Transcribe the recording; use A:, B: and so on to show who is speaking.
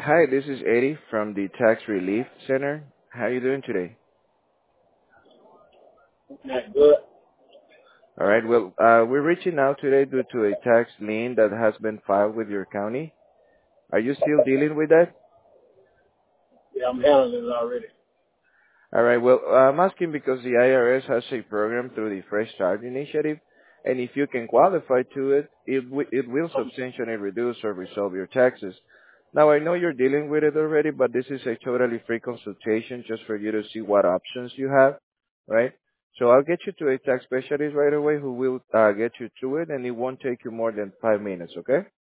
A: Hi, this is Eddie from the Tax Relief Center. How are you doing today?
B: Not good.
A: All right. Well, we're reaching out today due to a tax lien that has been filed with your county. Are you still dealing with that?
B: Yeah, I'm handling it already.
A: All right. Well, I'm asking because the IRS has a program through the Fresh Start Initiative, and if you can qualify to it, it will substantially reduce or resolve your taxes. Now, I know you're dealing with it already, but this is a totally free consultation just for you to see what options you have, right? So I'll get you to a tax specialist right away who will get you through it, and it won't take you more than 5 minutes, okay?